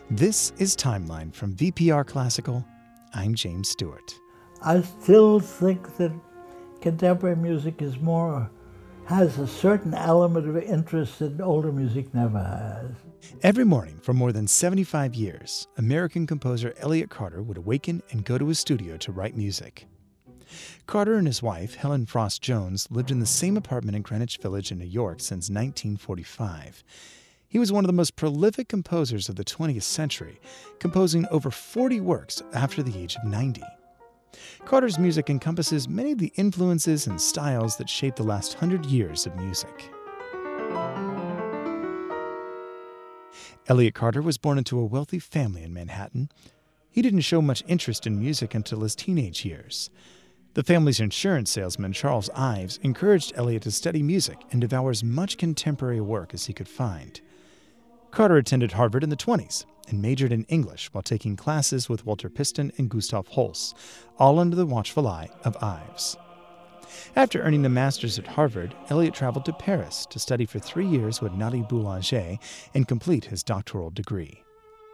This is Timeline from VPR Classical. I'm James Stewart. I still think that contemporary music has a certain element of interest that older music never has. Every morning for more than 75 years, American composer Elliott Carter would awaken and go to his studio to write music. Carter and his wife, Helen Frost Jones, lived in the same apartment in Greenwich Village in New York since 1945. He was one of the most prolific composers of the 20th century, composing over 40 works after the age of 90. Carter's music encompasses many of the influences and styles that shaped the last 100 years of music. Elliott Carter was born into a wealthy family in Manhattan. He didn't show much interest in music until his teenage years. The family's insurance salesman, Charles Ives, encouraged Elliott to study music and devour as much contemporary work as he could find. Carter attended Harvard in the 1920s and majored in English while taking classes with Walter Piston and Gustav Holst, all under the watchful eye of Ives. After earning a master's at Harvard, Elliott traveled to Paris to study for 3 years with Nathalie Boulanger and complete his doctoral degree.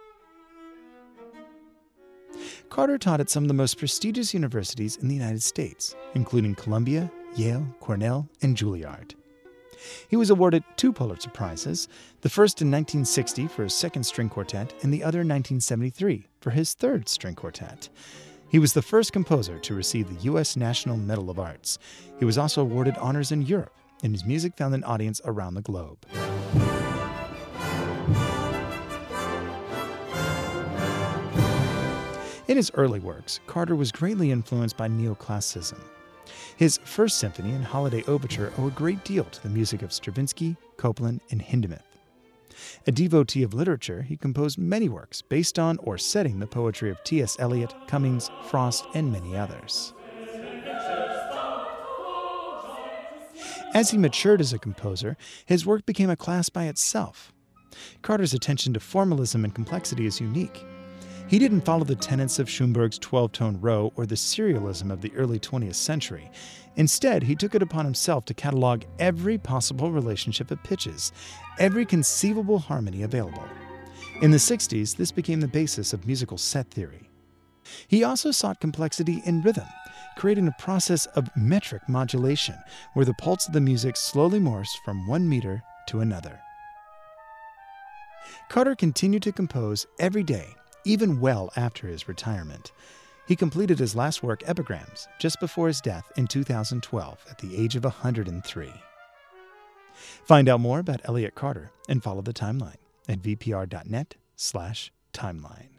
Carter taught at some of the most prestigious universities in the United States, including Columbia, Yale, Cornell, and Juilliard. He was awarded 2 Pulitzer Prizes, the first in 1960 for his second string quartet and the other in 1973 for his third string quartet. He was the first composer to receive the U.S. National Medal of Arts. He was also awarded honors in Europe, and his music found an audience around the globe. In his early works, Carter was greatly influenced by neoclassicism. His First Symphony and Holiday Overture owe a great deal to the music of Stravinsky, Copland, and Hindemith. A devotee of literature, he composed many works based on or setting the poetry of T.S. Eliot, Cummings, Frost, and many others. As he matured as a composer, his work became a class by itself. Carter's attention to formalism and complexity is unique. He didn't follow the tenets of Schoenberg's 12-tone row or the serialism of the early 20th century. Instead, he took it upon himself to catalog every possible relationship of pitches, every conceivable harmony available. In the 60s, this became the basis of musical set theory. He also sought complexity in rhythm, creating a process of metric modulation, where the pulse of the music slowly morphs from one meter to another. Carter continued to compose every day, even well after his retirement. He completed his last work, Epigrams, just before his death in 2012 at the age of 103. Find out more about Elliott Carter and follow the timeline at vpr.net/timeline.